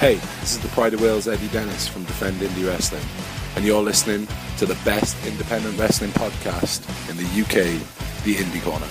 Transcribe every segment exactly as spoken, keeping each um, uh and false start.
Hey, this is the Pride of Wales Eddie Dennis from Defend Indie Wrestling, and you're listening to the best independent wrestling podcast in the U K, The Indie Corner.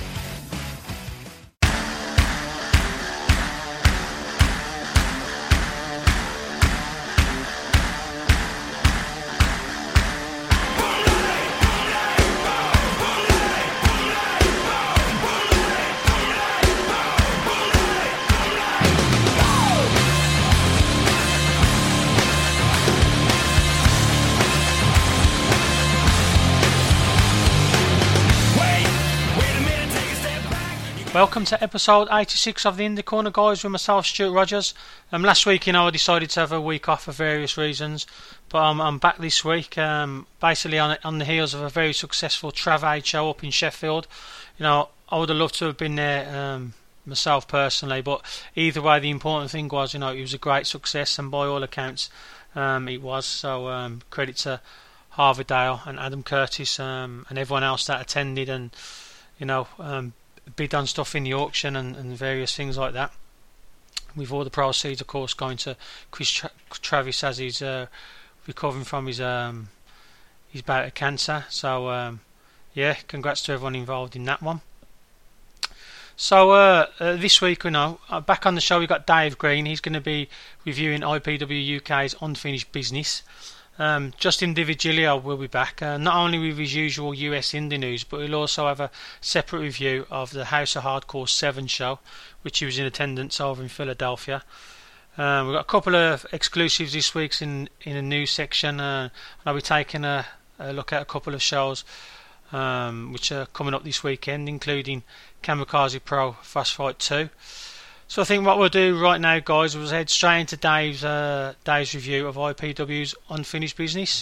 Welcome to episode eighty-six of the Indie Corner, guys, with myself, Stuart Rogers. Um, last week, you know, I decided to have a week off for various reasons, but I'm, I'm back this week, um, basically on on the heels of a very successful Trav Aid show up in Sheffield. You know, I would have loved to have been there um, myself personally, but either way, the important thing was, you know, it was a great success, and by all accounts, um, it was. So um, credit to Harvey Dale and Adam Curtis um, and everyone else that attended, and you know. Um, bid on stuff in the auction and, and various things like that, with all the proceeds of course going to Chris Tra- Travis as he's uh, recovering from his um, his bout of cancer. So um, yeah, congrats to everyone involved in that one. So uh, uh, this week, you know, uh, back on the show we've got Dave Green. He's going to be reviewing I P W U K's Unfinished Business. Um, Justin DiVigilio will be back, uh, not only with his usual U S indie news, but he'll also have a separate review of the House of Hardcore seven show, which he was in attendance over in Philadelphia. Um, we've got a couple of exclusives this week in, in a news section, uh, and I'll be taking a, a look at a couple of shows um, which are coming up this weekend, including Kamikaze Pro Fast Fight two. So I think what we'll do right now, guys, is head straight into Dave's uh, Dave's review of I P W's Unfinished Business.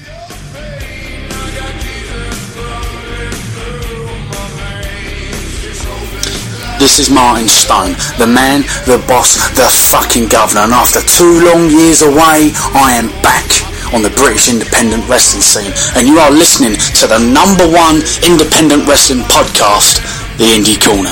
This is Martin Stone, the man, the boss, the fucking governor, and after two long years away, I am back on the British independent wrestling scene, and you are listening to the number one independent wrestling podcast, The Indie Corner.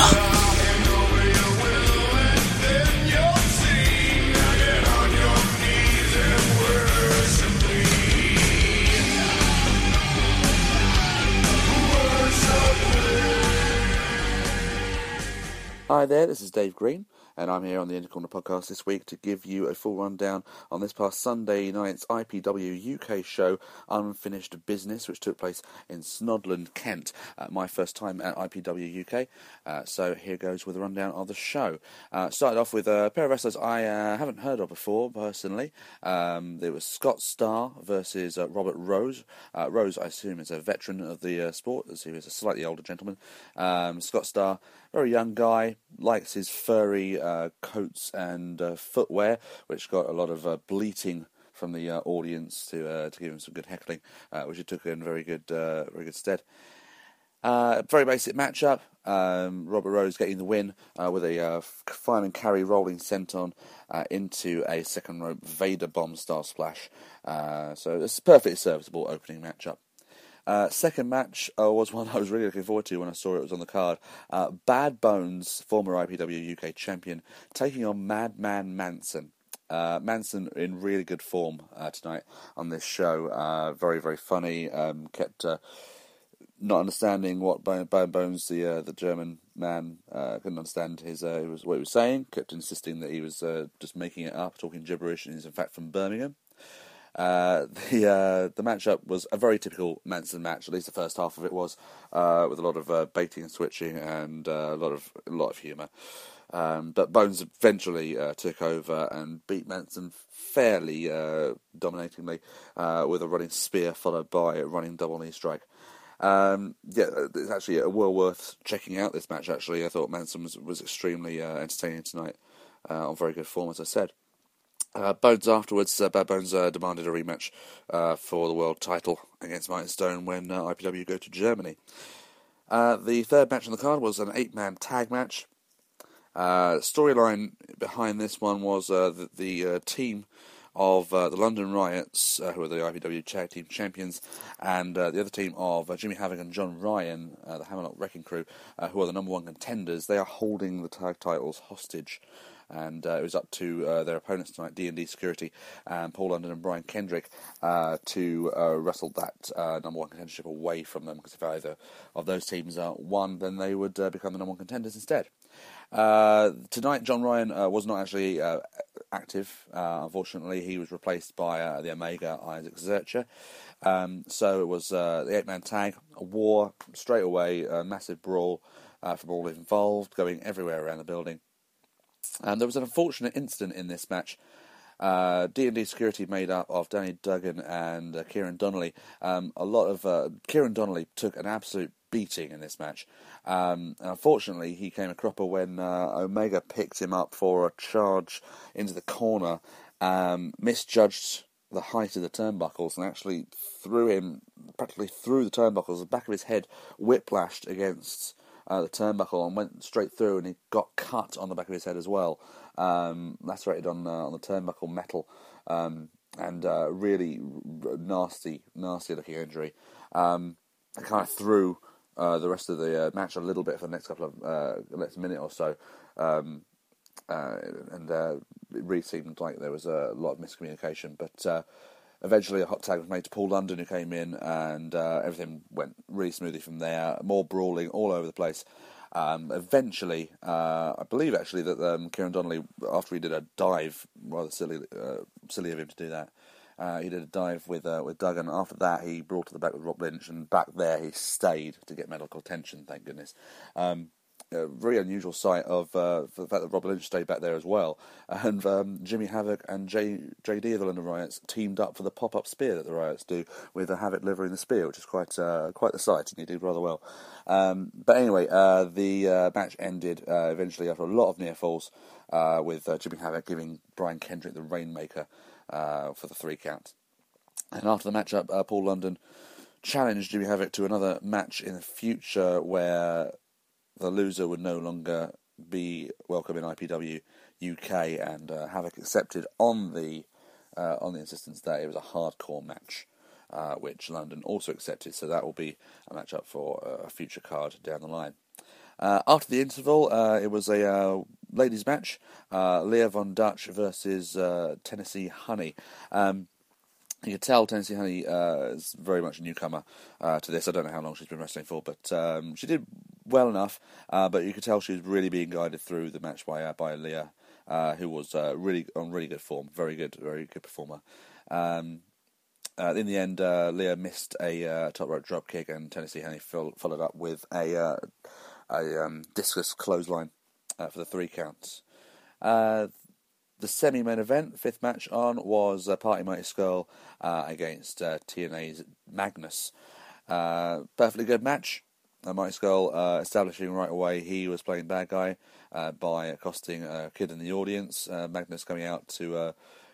Hi there, this is Dave Green, and I'm here on the Indie Corner podcast this week to give you a full rundown on this past Sunday night's I P W U K show, Unfinished Business, which took place in Snodland, Kent. Uh, my first time at I P W U K, uh, so here goes with a rundown of the show. Uh, started off with a pair of wrestlers I uh, haven't heard of before, personally. Um, there was Scott Starr versus uh, Robert Rose. Uh, Rose, I assume, is a veteran of the uh, sport, as he was a slightly older gentleman. Um, Scott Starr, very young guy, likes his furry uh, coats and uh, footwear, which got a lot of uh, bleating from the uh, audience to uh, to give him some good heckling, uh, which he took in very good uh, very good stead. Uh, very basic matchup. Um, Robert Rose getting the win uh, with a uh, fine and carry rolling senton uh, into a second rope Vader bomb style splash. Uh, so it's a perfectly serviceable opening matchup. Uh, second match uh, was one I was really looking forward to when I saw it was on the card. Uh, Bad Bones, former I P W U K champion, taking on Madman Manson. Uh, Manson in really good form uh, tonight on this show. Uh, very, very funny. Um, kept uh, not understanding what Bad Bones, the uh, the German man, uh, couldn't understand his uh, was what he was saying. Kept insisting that he was uh, just making it up, talking gibberish, and he's in fact from Birmingham. Uh, the uh, the matchup was a very typical Manson match. At least the first half of it was, uh, with a lot of uh, baiting and switching and uh, a lot of a lot of humour. Um, but Bones eventually uh, took over and beat Manson fairly uh, dominatingly uh, with a running spear followed by a running double knee strike. Um, yeah, it's actually uh, well worth checking out this match. Actually, I thought Manson was was extremely uh, entertaining tonight, uh, on very good form, as I said. Uh, Bones afterwards, uh, Bad Bones uh, demanded a rematch uh, for the world title against Martin Stone when uh, I P W go to Germany. Uh, the third match on the card was an eight-man tag match. Uh, storyline behind this one was uh, the, the uh, team of uh, the London Riots, uh, who are the I P W Tag Team Champions, and uh, the other team of uh, Jimmy Havoc and John Ryan, uh, the Hammerlock Wrecking Crew, uh, who are the number one contenders. They are holding the tag titles hostage. and uh, it was up to uh, their opponents tonight, D and D Security, and Paul London and Brian Kendrick, uh, to uh, wrestle that uh, number one contendership away from them, because if either of those teams uh, won, then they would uh, become the number one contenders instead. Uh, tonight, John Ryan uh, was not actually uh, active. Uh, unfortunately, he was replaced by uh, the Omega Isaac Zercher. Um, so it was uh, the eight-man tag, a war straight away, a massive brawl uh, from all involved, going everywhere around the building. And there was an unfortunate incident in this match. Uh, D and D Security, made up of Danny Duggan and uh, Kieran Donnelly. Um, a lot of uh, Kieran Donnelly took an absolute beating in this match. Um, and unfortunately, he came a cropper when uh, Omega picked him up for a charge into the corner, um, misjudged the height of the turnbuckles, and actually threw him practically through the turnbuckles. The back of his head whiplashed against uh, the turnbuckle and went straight through, and he got cut on the back of his head as well, um, lacerated on uh, on the turnbuckle metal, um, and uh, really r- nasty, nasty looking injury. Um, it kind of threw uh, the rest of the uh, match a little bit for the next couple of uh, next minute or so. Um, Uh, and uh, it really seemed like there was a lot of miscommunication, but uh, eventually a hot tag was made to Paul London, who came in, and uh, everything went really smoothly from there. More brawling all over the place. Um, eventually, uh, I believe actually that um, Kieran Donnelly, after he did a dive, rather silly, uh, silly of him to do that, uh, he did a dive with uh, with Duggan. After that, he brought to the back with Rob Lynch, and back there he stayed to get medical attention, thank goodness. Um, A very unusual sight of uh, the fact that Rob Lynch stayed back there as well, and um, Jimmy Havoc and J, JD of the London Riots teamed up for the pop-up spear that the Riots do, with uh, Havoc delivering the spear, which is quite uh, quite the sight, and he did rather well. Um, but anyway, uh, the uh, match ended uh, eventually after a lot of near falls, uh, with uh, Jimmy Havoc giving Brian Kendrick the Rainmaker uh, for the three count. And after the matchup, uh, Paul London challenged Jimmy Havoc to another match in the future, where the loser would no longer be welcome in I P W U K, and uh, Havoc accepted on the uh, on the insistence that it was a hardcore match, uh, which London also accepted. So that will be a match up for a future card down the line. Uh, after the interval, uh, it was a uh, ladies' match: uh, Leah Von Dutch versus uh, Tennessee Honey. Um, You could tell Tennessee Honey uh, is very much a newcomer uh, to this. I don't know how long she's been wrestling for, but um, she did well enough. Uh, but you could tell she was really being guided through the match by uh, by Leah, uh, who was uh, really on really good form, very good, very good performer. Um, uh, in the end, uh, Leah missed a uh, top rope drop kick, and Tennessee Honey followed up with a uh, a um, discus clothesline uh, for the three counts. Uh, The semi-main event, fifth match on, was uh, Party Mighty Skull uh, against uh, T N A's Magnus. Uh, perfectly good match. Uh, Mighty Skull uh, establishing right away he was playing bad guy uh, by accosting a kid in the audience. Uh, Magnus coming out to uh,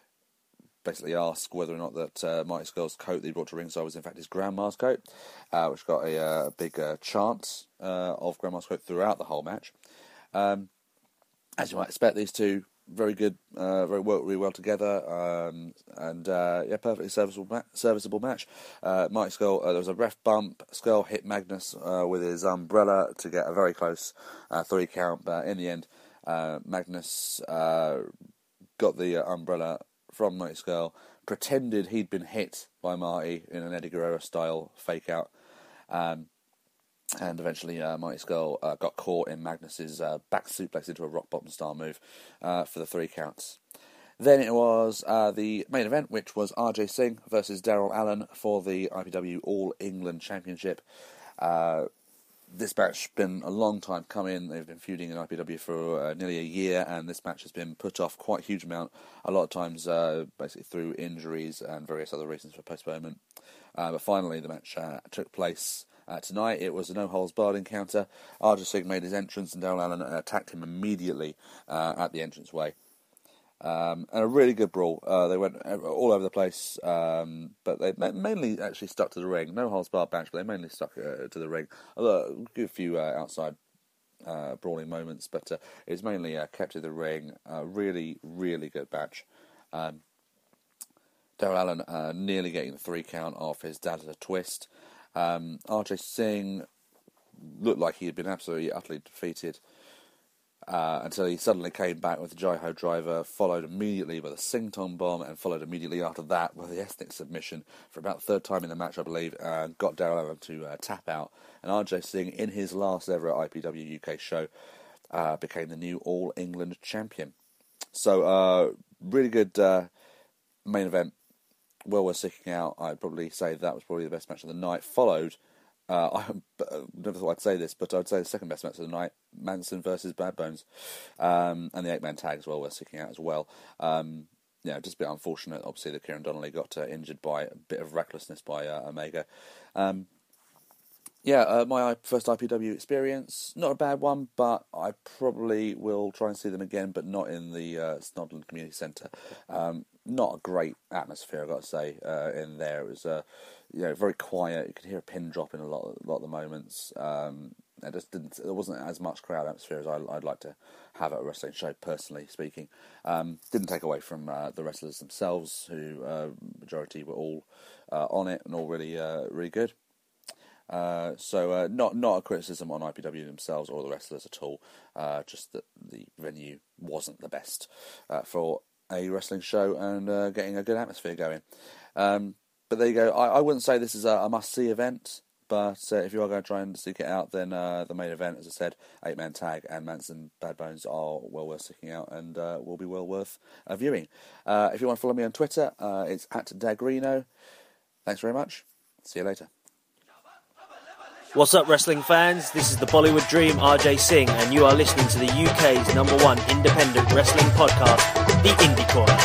basically ask whether or not that uh, Mighty Skull's coat that he brought to ringside was in fact his grandma's coat, uh, which got a uh, big uh, chant uh, of grandma's coat throughout the whole match. Um, as you might expect, these two very good, uh, very worked really well together, um, and uh, yeah, perfectly serviceable, ma- serviceable match. Uh, Mighty Skull, uh, there was a ref bump. Skull hit Magnus uh, with his umbrella to get a very close uh, three count, but in the end, uh, Magnus uh, got the uh, umbrella from Mighty Skull, pretended he'd been hit by Marty in an Eddie Guerrero style fake out. Um, And eventually, uh, Mighty Skull uh, got caught in Magnus's uh, back suplex into a rock bottom style move uh, for the three counts. Then it was uh, the main event, which was R J Singh versus Daryl Allen for the I P W All England Championship. Uh, this match has been a long time coming. They've been feuding in I P W for uh, nearly a year, and this match has been put off quite a huge amount, a lot of times uh, basically through injuries and various other reasons for postponement. Uh, but finally, the match uh, took place. Uh, tonight it was a no-holds-barred encounter. R J Singh made his entrance, and Daryl Allen attacked him immediately uh, at the entranceway. Um, and a really good brawl. Uh, they went all over the place, um, but they mainly actually stuck to the ring. No-holds-barred match, but they mainly stuck uh, to the ring. A good few uh, outside uh, brawling moments, but uh, it was mainly uh, kept to the ring. A really, really good match. Um, Daryl Allen uh, nearly getting the three count off his dad at a twist. Um, R J Singh looked like he had been absolutely, utterly defeated. uh, until he suddenly came back with the Jaiho driver, followed immediately by the Singtong bomb, and followed immediately after that with the ethnic submission for about the third time in the match, I believe, and got Daryl Allen to uh, tap out. And R J Singh, in his last ever I P W U K show, uh, became the new All England champion. So, uh, really good uh, main event. Well worth sticking out. I'd probably say that was probably the best match of the night. Followed, uh, I never thought I'd say this, but I'd say the second best match of the night, Manson versus Bad Bones. Um, and the eight-man tag as well worth sticking out as well. Um, yeah, just a bit unfortunate, obviously, that Kieran Donnelly got uh, injured by a bit of recklessness by uh, Omega. Um, yeah, uh, my first I P W experience, not a bad one, but I probably will try and see them again, but not in the uh, Snodland Community Centre. Um, not a great atmosphere, I've got to say, uh, in there. It was uh, you know, very quiet. You could hear a pin drop in a lot, a lot of the moments. Um, it just didn't. There wasn't as much crowd atmosphere as I, I'd like to have at a wrestling show, personally speaking. Um, didn't take away from uh, the wrestlers themselves, who uh, majority were all uh, on it and all really, uh, really good. Uh, so uh, not not a criticism on I P W themselves or the wrestlers at all. Uh, just that the venue wasn't the best uh, for a wrestling show and uh, getting a good atmosphere going. Um, but there you go. I, I wouldn't say this is a, a must-see event, but uh, if you are going to try and seek it out, then uh, the main event, as I said, eight-man tag and Manson Bad Bones are well worth seeking out and uh, will be well worth uh, viewing. Uh, if you want to follow me on Twitter, uh, it's at Dagrino. Thanks very much. See you later. What's up, wrestling fans? This is the Bollywood Dream, R J Singh, and you are listening to the U K's number one independent wrestling podcast, The Indie Corner.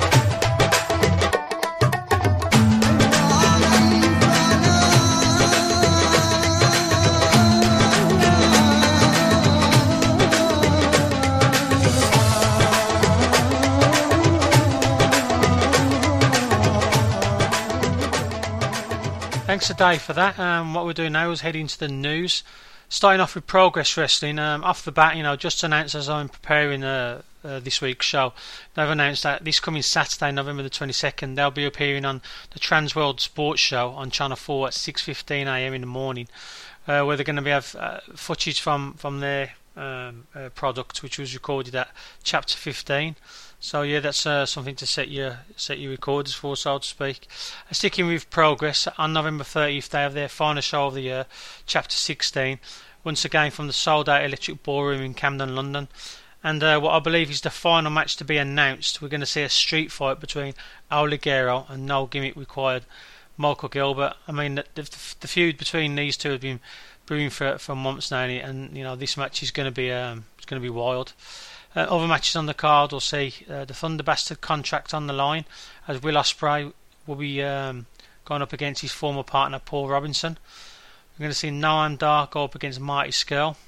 Thanks to Dave for that. Um, what we're doing now is heading to the news. Starting off with Progress Wrestling. Um, off the bat, you know, just announced as I'm preparing uh, uh, this week's show, they've announced that this coming Saturday, November the twenty-second, they'll be appearing on the Trans World Sports Show on Channel four at six fifteen a m in the morning, uh, where they're going to be have uh, footage from from their um, uh, product, which was recorded at Chapter fifteen. So yeah, that's uh, something to set your set your recorders for, so to speak. Uh, sticking with Progress, on November thirtieth they have their final show of the year, Chapter sixteen, once again from the Sold Out Electric Ballroom in Camden, London. And uh, what I believe is the final match to be announced. We're going to see a street fight between El Ligero and no gimmick required Michael Gilbert. I mean, the, the, the feud between these two have been brewing for for months now, and you know this match is going to be um, it's going to be wild. Uh, other matches on the card, we'll see uh, the Thunder Bastard contract on the line, as Will Ospreay will be um, going up against his former partner Paul Robinson. We're going to see Noam Dar go up against Marty Scurll.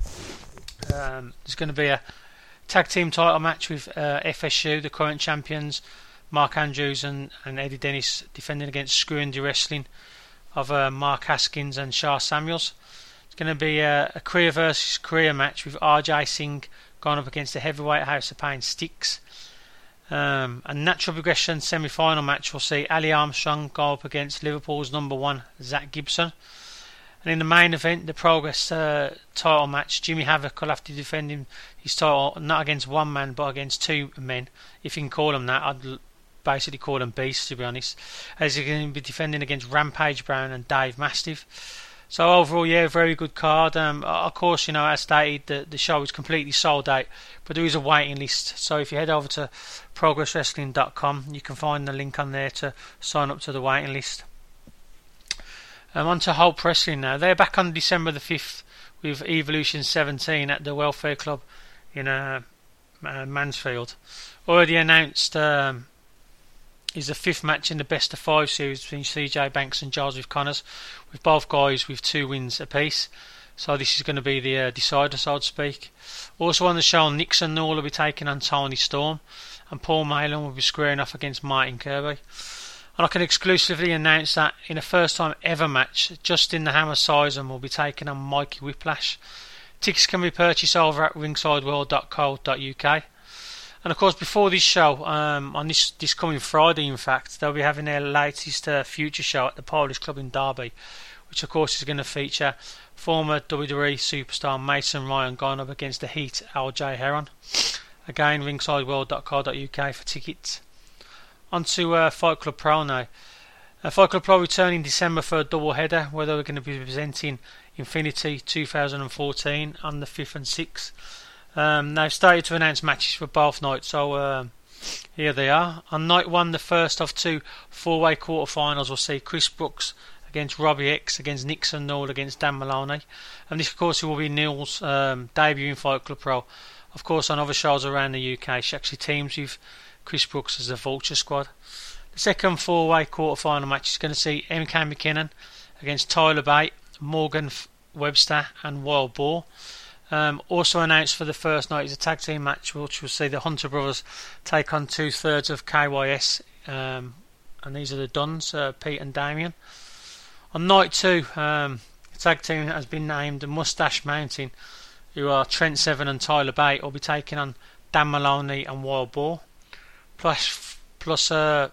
Um, there's going to be a tag team title match with uh, F S U, the current champions, Mark Andrews and, and Eddie Dennis, defending against Screw Indie Wrestling of uh, Mark Haskins and Shah Samuels. It's going to be a, a career versus career match with R J Singh going up against the heavyweight House of Pain Styx. Um, a natural progression semi-final match will see Ali Armstrong go up against Liverpool's number one Zach Gibson. And in the main event, the Progress uh, title match, Jimmy Havoc will have to defend him, his title not against one man but against two men, if you can call them that. I'd basically call them beasts, to be honest, as he's going to be defending against Rampage Brown and Dave Mastiff. So overall, yeah, very good card. Um, of course, you know, as stated, the, the show is completely sold out, but there is a waiting list. So if you head over to progress wrestling dot com, you can find the link on there to sign up to the waiting list. Um, on to Hope Wrestling now. They're back on December the fifth with Evolution seventeen at the Welfare Club in uh, uh, Mansfield. Already announced um, is the fifth match in the best of five series between C J Banks and Joseph Connors, with both guys with two wins apiece. So this is going to be the uh, decider, so to speak. Also on the show, Nixon Newell will be taking on Tony Storm, and Paul Malin will be squaring off against Martin Kirby. And I can exclusively announce that in a first time ever match, Justin the Hammer Sizen will be taking on Mikey Whiplash. Tickets can be purchased over at ringside world dot co dot U K. And of course, before this show, um, on this, this coming Friday, in fact, they'll be having their latest uh, future show at the Polish Club in Derby, which of course is going to feature former W W E superstar Mason Ryan going up against the Heat L J Heron. Again, ringside world dot co dot U K for tickets. On to uh, Fight Club Pro now. Uh, Fight Club Pro return in December for a double header, where they're going to be presenting Infinity two thousand fourteen on the fifth and sixth. Um, they've started to announce matches for both nights, so uh, here they are. On night one, the first of two four-way quarterfinals will see Chris Brooks against Robbie X, against Nixon Newell, against Dan Maloney. And this, of course, will be Newell's um, debut in Fight Club Pro. Of course, on other shows around the U K, she actually teams with Chris Brooks as the Vulture Squad. The second four-way quarter-final match is going to see M K McKinnon against Tyler Bate, Morgan Webster and Wild Boar. Um, also announced for the first night is a tag team match, which will see the Hunter Brothers take on two-thirds of K Y S, um, and these are the Duns, uh, Pete and Damien. On night two, um, the tag team has been named Mustache Mountain, who are Trent Seven and Tyler Bate, will be taking on Dan Maloney and Wild Boar. Plus, plus uh,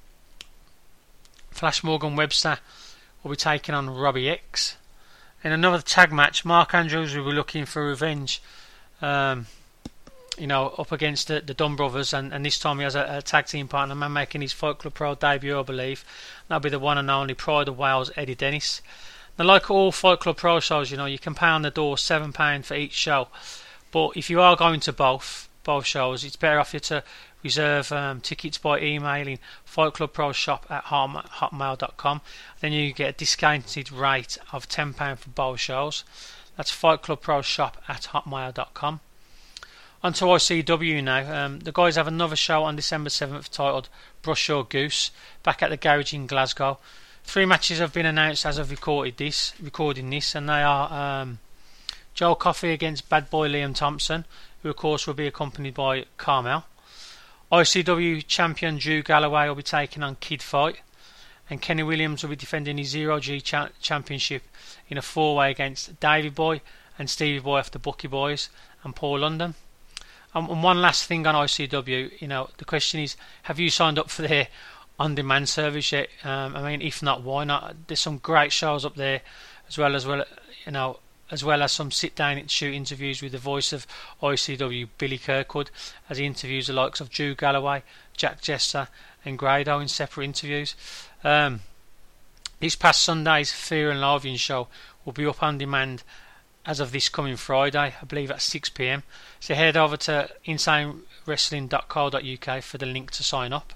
Flash Morgan Webster will be taking on Robbie X. In another tag match, Mark Andrews will be looking for revenge, um, you know, up against the, the Dunn Brothers, and, and this time he has a, a tag team partner, man making his Fight Club Pro debut, I believe. That'll be the one and only Pride of Wales, Eddie Dennis. Now, like all Fight Club Pro shows, you know, you can pay on the door seven pounds for each show, but if you are going to both both shows, it's better off you to reserve um, tickets by emailing fightclubproshop at hotmail dot com. Then you get a discounted rate of ten pounds for both shows. That's fightclubproshop at hotmail dot com. On to I C W now. Um, the guys have another show on December seventh titled Brush Your Goose, back at the Garage in Glasgow. Three matches have been announced as of recorded this, recording this, and they are um, Joel Coffey against Bad Boy Liam Thompson, who of course will be accompanied by Carmel. I C W champion Drew Galloway will be taking on Kid Fight, and Kenny Williams will be defending his Zero G cha- championship in a four-way against Davey Boy and Stevie Boy after Bucky Boys and Paul London. Um, and one last thing on I C W, you know, the question is, have you signed up for their on-demand service yet? Um, I mean, if not, why not? There's some great shows up there, as well as well, you know. as well as some sit-down and shoot interviews with the voice of I C W, Billy Kirkwood, as he interviews the likes of Drew Galloway, Jack Jester and Grado in separate interviews. Um, this past Sunday's Fear and Loathing show will be up on demand as of this coming Friday, I believe at six p m. So head over to insane wrestling dot co dot U K for the link to sign up.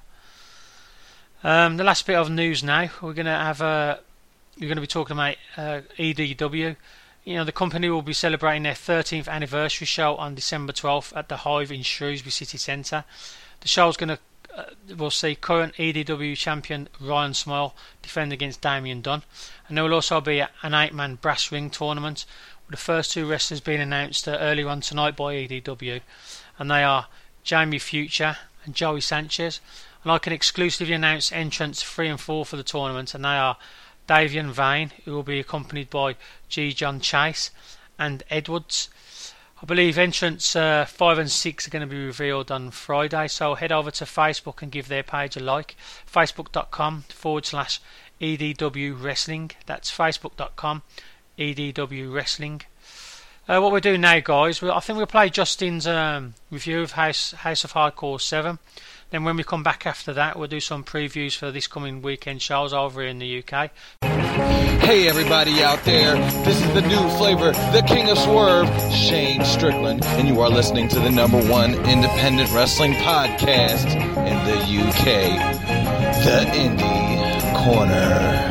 Um, the last bit of news now, we're going to have a, we're going to be talking about uh, E D W. You know, the company will be celebrating their thirteenth anniversary show on December twelfth at the Hive in Shrewsbury City Centre. The show is going to, uh, we'll see current E D W champion Ryan Smile defend against Damien Dunn. And there will also be an eight-man brass ring tournament, with the first two wrestlers being announced uh, earlier on tonight by E D W. And they are Jamie Future and Joey Sanchez. And I can exclusively announce entrants three and four for the tournament, and they are Davian Vane, who will be accompanied by G. John Chase and Edwards. I believe entrants uh, five and six are going to be revealed on Friday, so head over to Facebook and give their page a like. Facebook.com forward slash EDW Wrestling. That's Facebook.com E D W Wrestling. Uh, what we're doing now, guys, I think we'll play Justin's um, review of House, House of Hardcore seven. Then when we come back after that, we'll do some previews for this coming weekend shows over in the U K. Hey everybody out there, this is the new flavor, the King of Swerve, Shane Strickland, and you are listening to the number one independent wrestling podcast in the U K, The Indie Corner.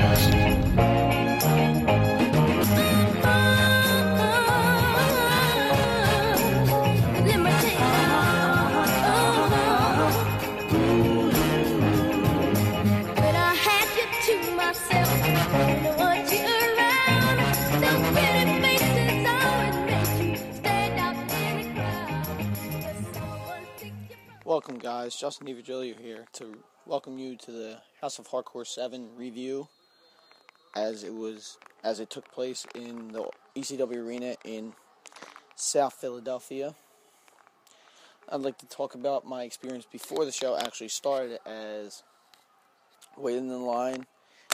Welcome guys, Justin DiVigilio here to welcome you to the House of Hardcore seven review as it was as it took place in the E C W arena in South Philadelphia. I'd like to talk about my experience before the show actually started, as waiting in line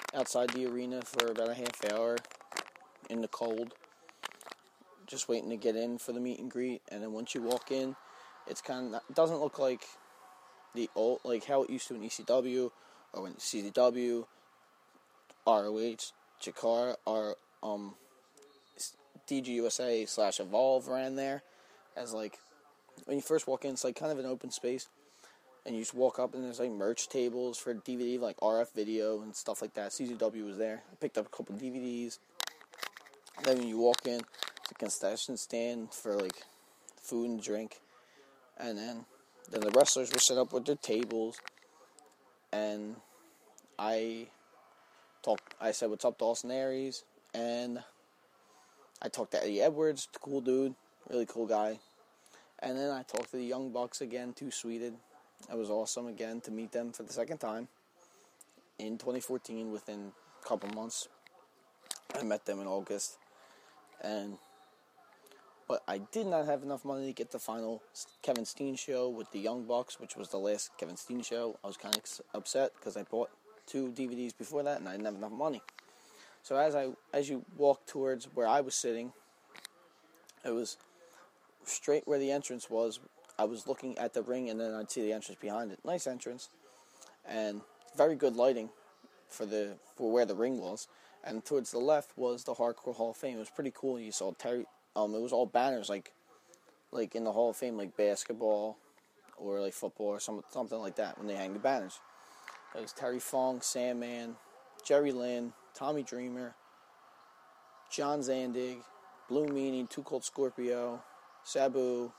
outside the arena for about a half hour in the cold, just waiting to get in for the meet and greet. And then once you walk in, it's kind of, it doesn't look like the old, like how it used to in E C W or when C Z W, R O H, Chikara, or um, D G U S A slash Evolve ran there. As like, when you first walk in, it's like kind of an open space. And you just walk up and there's like merch tables for D V D, like R F video and stuff like that. C Z W was there. I picked up a couple D V Ds. Then when you walk in, it's a concession stand for like food and drink. And then, then the wrestlers were set up with their tables. And I talked, I said, "What's up to Austin Aries?" And I talked to Eddie Edwards, cool dude, really cool guy. And then I talked to the Young Bucks again, Too Sweeted. It was awesome again to meet them for the second time in twenty fourteen, within a couple months. I met them in August. And but I did not have enough money to get the final Kevin Steen show with the Young Bucks, which was the last Kevin Steen show. I was kind of upset because I bought two D V Ds before that and I didn't have enough money. So as I as you walk towards where I was sitting, it was straight where the entrance was. I was looking at the ring, and then I'd see the entrance behind it. Nice entrance, and very good lighting for the for where the ring was. And towards the left was the Hardcore Hall of Fame. It was pretty cool. You saw Terry. Um, it was all banners, like like in the Hall of Fame, like basketball or like football or some, something like that. When they hang the banners, it was Terry Funk, Sandman, Jerry Lynn, Tommy Dreamer, John Zandig, Blue Meanie, Too Cold Scorpio, Sabu.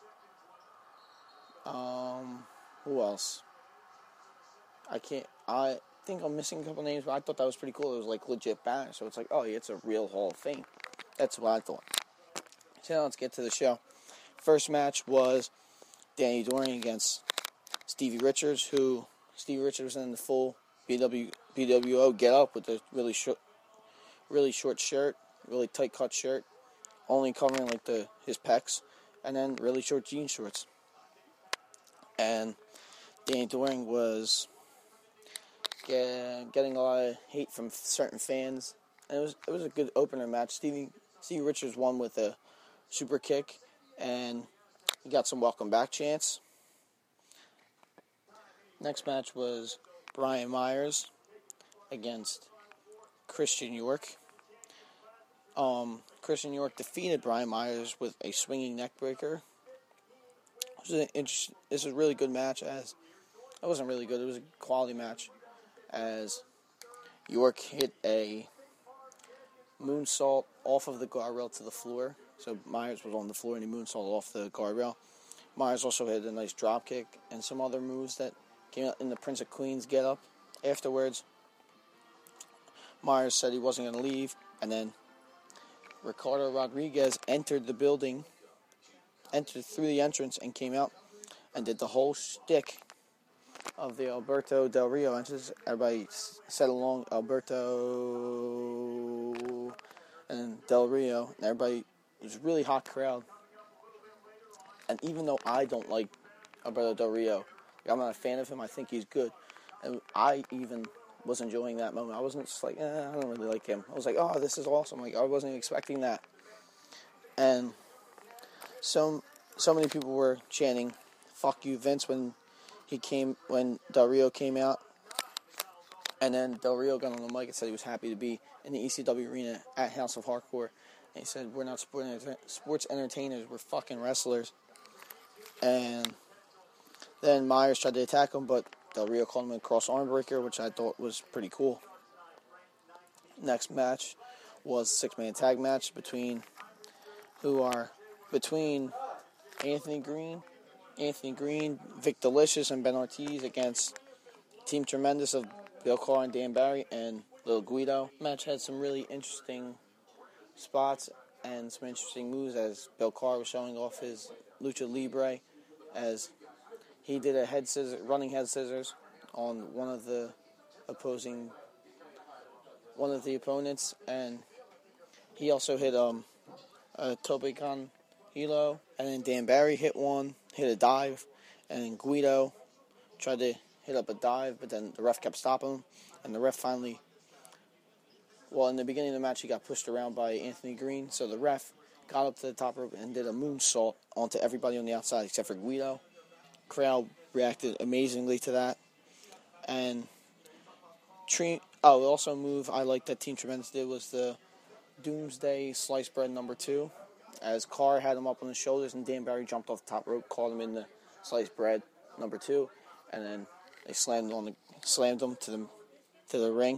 Um, who else? I can't, I think I'm missing a couple names, but I thought that was pretty cool. It was like legit banner, so it's like, oh, yeah, it's a real Hall of Fame. That's what I thought. So now let's get to the show. First match was Danny Doring against Stevie Richards, who, Stevie Richards was in the full B W, B W O get up with the really short, really short shirt, really tight cut shirt, only covering like the his pecs, and then really short jean shorts. And Danny Doring was get, getting a lot of hate from certain fans. And it was it was a good opener match. Stevie, Stevie Richards won with a super kick, and he got some welcome back chants. Next match was Brian Myers against Christian York. Um, Christian York defeated Brian Myers with a swinging neckbreaker. This is, an interest, this is a really good match, as it wasn't really good, it was a quality match, as York hit a moonsault off of the guardrail to the floor. So Myers was on the floor and he moonsaulted off the guardrail. Myers also hit a nice drop kick and some other moves that came out in the Prince of Queens get up. Afterwards, Myers said he wasn't going to leave, and then Ricardo Rodriguez entered the building, entered through the entrance and came out and did the whole shtick of the Alberto Del Rio entrance. Everybody said along, Alberto and Del Rio, and everybody, it was a really hot crowd. And even though I don't like Alberto Del Rio, I'm not a fan of him, I think he's good. And I even was enjoying that moment. I wasn't just like, eh, I don't really like him. I was like, oh, this is awesome. Like, I wasn't even expecting that. And so so many people were chanting, "Fuck you, Vince," when he came, when Del Rio came out. And then Del Rio got on the mic and said he was happy to be in the E C W arena at House of Hardcore. And he said, we're not sports entertainers, we're fucking wrestlers. And then Myers tried to attack him, but Del Rio called him a cross arm breaker, which I thought was pretty cool. Next match was a six-man tag match between who are between Anthony Green, Anthony Green, Vic Delicious, and Ben Ortiz against Team Tremendous of Bill Carr and Dan Barry and Lil Guido. The match had some really interesting spots and some interesting moves, as Bill Carr was showing off his lucha libre, as he did a head scissor, running head scissors on one of the opposing, one of the opponents, and he also hit um, a Tope Con Hilo, and then Dan Barry hit one, hit a dive, and then Guido tried to hit up a dive, but then the ref kept stopping him, and the ref finally well, in the beginning of the match, he got pushed around by Anthony Green, so the ref got up to the top rope and did a moonsault onto everybody on the outside except for Guido. Crowd reacted amazingly to that. And tre- oh, also a move I liked that Team Tremendous did was the Doomsday Sliced Bread number two, as Carr had him up on his shoulders and Dan Barry jumped off the top rope, caught him in the Sliced Bread number two, and then they slammed on the slammed him to the to the ring.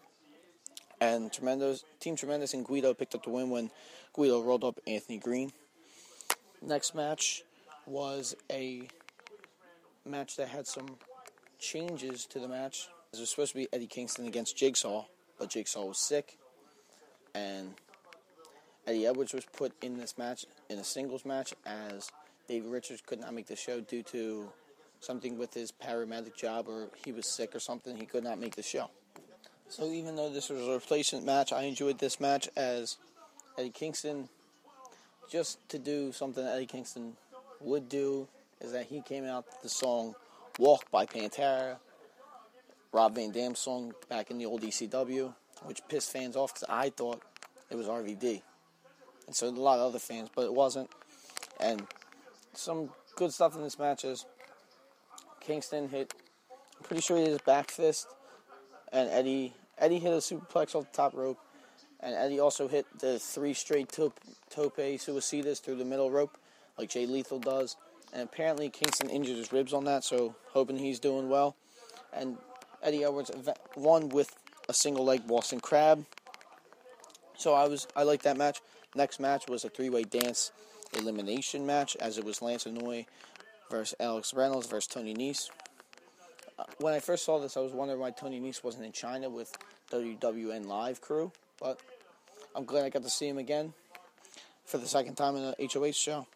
And Tremendous Team Tremendous and Guido picked up the win when Guido rolled up Anthony Green. Next match was a match that had some changes to the match. It was supposed to be Eddie Kingston against Jigsaw, but Jigsaw was sick, and Eddie Edwards was put in this match, in a singles match, as David Richards could not make the show due to something with his paramedic job, or he was sick or something. He could not make the show. So even though this was a replacement match, I enjoyed this match as Eddie Kingston, just to do something that Eddie Kingston would do, is that he came out with the song Walk by Pantera, Rob Van Dam's song back in the old E C W, which pissed fans off because I thought it was R V D. And so did a lot of other fans, but it wasn't. And some good stuff in this match is Kingston hit, I'm pretty sure he hit his back fist, and Eddie Eddie hit a superplex off the top rope, and Eddie also hit the three straight tope, tope suicidas through the middle rope, like Jay Lethal does. And apparently Kingston injured his ribs on that, so hoping he's doing well. And Eddie Edwards won with a single leg Boston Crab. So I was I liked that match. Next match was a three-way dance elimination match, as it was Lance Anoa'i versus Alex Reynolds versus Tony Nese. Uh, when I first saw this, I was wondering why Tony Nese wasn't in China with W W N Live crew, but I'm glad I got to see him again for the second time in an H O H show.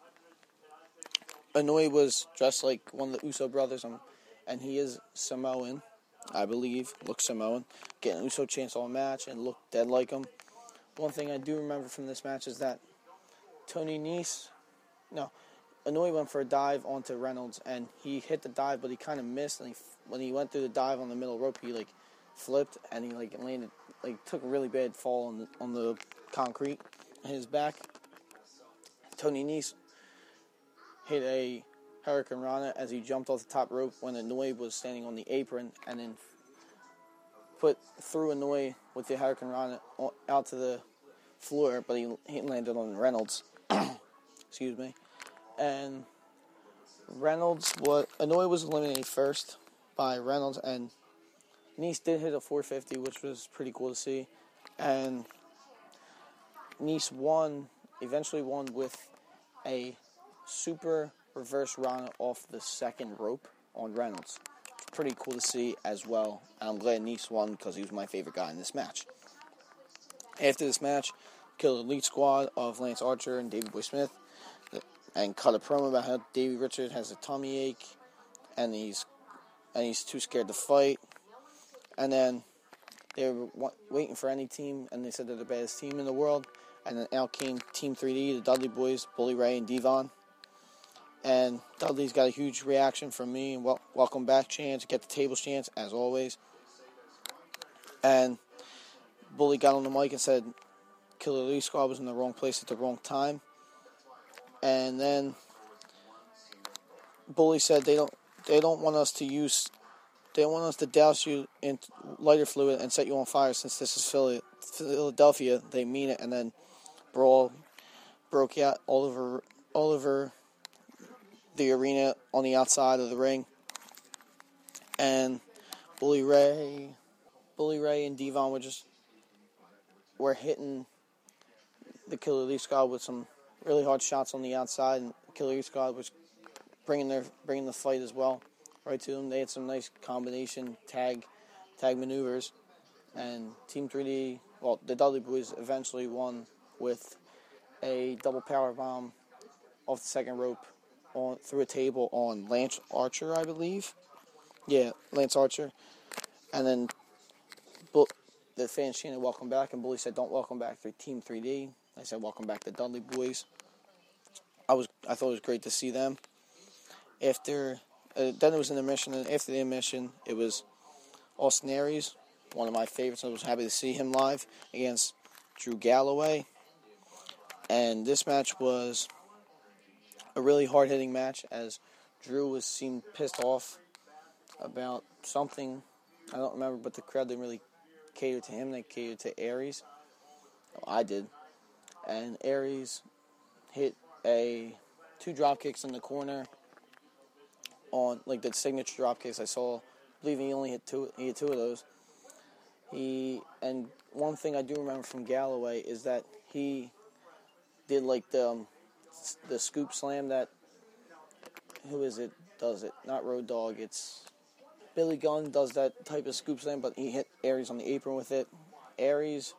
Anoa'i was dressed like one of the Uso brothers, um, and he is Samoan, I believe, looks Samoan, getting Uso chance all match and looked dead like him. One thing I do remember from this match is that Tony Nese, no, Anoa'i went for a dive onto Reynolds, and he hit the dive, but he kind of missed, and he, when he went through the dive on the middle rope, he, like, flipped, and he, like, landed, like, took a really bad fall on the, on the concrete in his back. Tony Nese hit a Hurricane Rana as he jumped off the top rope when Anoa'i was standing on the apron, and then put through Anoa'i with the Hurricane Rana out to the floor, but he, he landed on Reynolds. Excuse me. And Reynolds was Anoa'i was eliminated first by Reynolds, and Nese did hit a four fifty, which was pretty cool to see. And Nese won, eventually won with a super reverse Rana off the second rope on Reynolds. It's pretty cool to see as well. And I'm glad Nese won because he was my favorite guy in this match. After this match, Killer Elite Squad of Lance Archer and Davey Boy Smith, and cut a promo about how Davey Richards has a tummy ache, and he's and he's too scared to fight. And then they were w- waiting for any team, and they said they're the baddest team in the world. And then out came Team three D, the Dudley Boys, Bully Ray and Devon. And Dudley's got a huge reaction from me, and wel- welcome back chance, get the table chance, as always. And Bully got on the mic and said Killer Elite Squad was in the wrong place at the wrong time. And then Bully said they don't they don't want us to use they don't want us to douse you in lighter fluid and set you on fire since this is Philly, Philadelphia. They mean it. And then brawl broke out all over all over the arena on the outside of the ring. And Bully Ray, Bully Ray and Devon were just were hitting the Killer Elite Squad with some really hard shots on the outside, and Killer Elite Squad was bringing their bringing the fight as well right to them. They had some nice combination tag tag maneuvers, and Team three D, well, the Dudley Boys eventually won with a double power bomb off the second rope on through a table on Lance Archer, I believe. Yeah, Lance Archer, and then Bu- the fans chanted "Welcome back," and Bully said, "Don't welcome back to Team three D." I said, "Welcome back to Dudley Boys." I was, I thought it was great to see them. After, uh, then it was an intermission, and after the intermission, it was Austin Aries one of my favorites. I was happy to see him live against Drew Galloway. And this match was a really hard-hitting match, as Drew was seemed pissed off about something. I don't remember, but the crowd didn't really cater to him. They catered to Aries. Well, I did. And Aries hit a two drop kicks in the corner on, like, the signature drop kicks I saw. I believe he only hit two. He hit two of those. He and one thing I do remember from Galloway is that he did like the um, the scoop slam that, who is it does it? Not Road Dogg. It's Billy Gunn does that type of scoop slam, but he hit Aries on the apron with it. Aries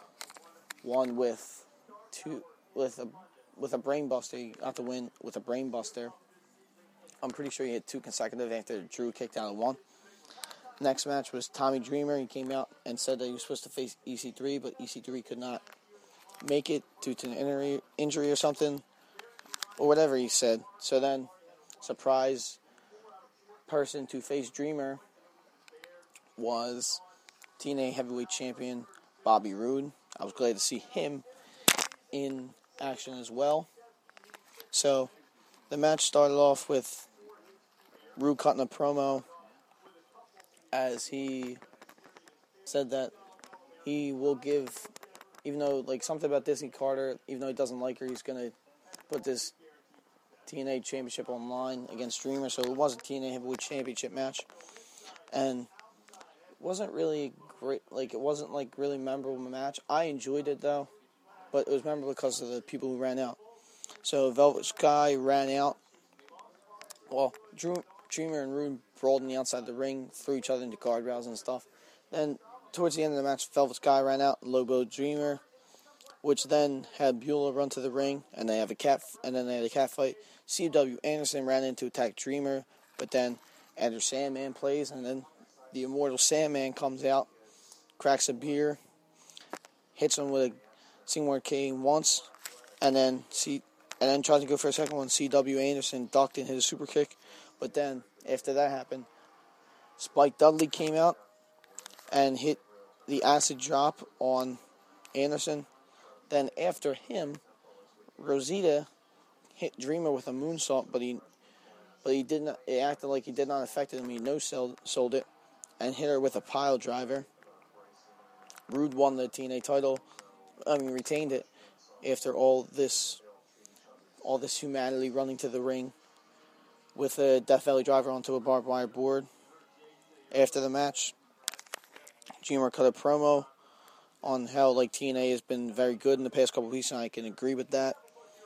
won with two with a with a brainbuster. He got the win with a brainbuster. I'm pretty sure he hit two consecutive after Drew kicked out of one. Next match was Tommy Dreamer. He came out and said that he was supposed to face E C three, but E C three could not make it due to an injury, injury or something, or whatever he said. So then, surprise person to face Dreamer was T N A Heavyweight Champion Bobby Roode. I was glad to see him in action as well. So the match started off with Roode cutting a promo as he said that he will give, even though, like, something about Disney Carter, even though he doesn't like her, he's going to put this T N A Championship online against Dreamer. So it was a T N A Heavyweight Championship match. And it wasn't really great, like, it wasn't, like, really memorable match. I enjoyed it, though, but it was memorable because of the people who ran out. So Velvet Sky ran out. Well, Drew, Dreamer and Roode brawled on the outside of the ring, threw each other into guardrails and stuff. Then, towards the end of the match, Velvet Sky ran out, Lobo Dreamer, which then had Beulah run to the ring, and they have a cat, and then they had a cat fight. C W Anderson ran in to attack Dreamer, but then Enter Sandman plays, and then the Immortal Sandman comes out, cracks a beer, hits him with a Seymour King once, and then C, and then tries to go for a second one. C W Anderson ducked and hit a super kick, but then after that happened, Spike Dudley came out and hit the acid drop on Anderson. Then after him, Rosita hit Dreamer with a moonsault, but he but he did not. It acted like he did not affect him. He no sold it and hit her with a pile driver. Roode won the T N A title. I mean, retained it after all this, all this humanity running to the ring with a Death Valley driver onto a barbed wire board. After the match, Dreamer cut a promo on how, like, T N A has been very good in the past couple of weeks, and I can agree with that.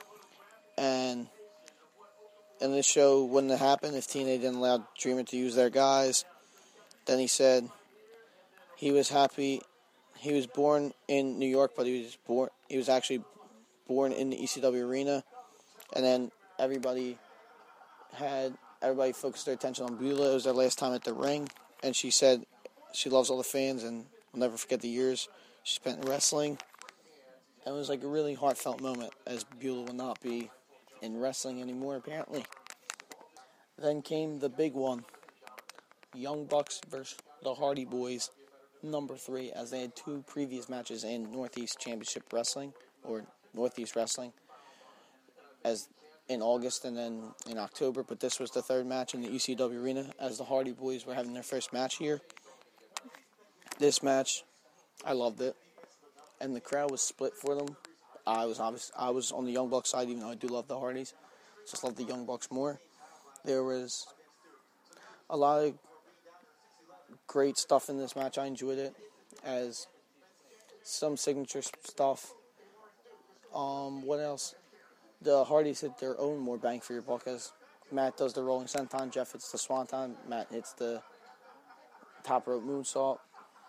And and this show wouldn't have happened if T N A didn't allow Dreamer to use their guys. Then he said he was happy. He was born in New York, but he was born. He was actually born in the E C W arena. And then everybody had everybody focused their attention on Beulah. It was their last time at the ring, and she said she loves all the fans and will never forget the years she spent in wrestling. And it was like a really heartfelt moment, as Beulah will not be in wrestling anymore, apparently. Then came the big one. Young Bucks versus the Hardy Boys, number three, as they had two previous matches in Northeast Championship Wrestling, or Northeast Wrestling, as in August and then in October. But this was the third match in the E C W arena, as the Hardy Boys were having their first match here. This match, I loved it, and the crowd was split for them. I was obvious, I was on the Young Bucks side, even though I do love the Hardys. Just love the Young Bucks more. There was a lot of great stuff in this match. I enjoyed it, as some signature stuff. Um, what else? The Hardys hit their own more bang for your buck, as Matt does the rolling senton, Jeff hits the swanton, Matt hits the top rope moonsault.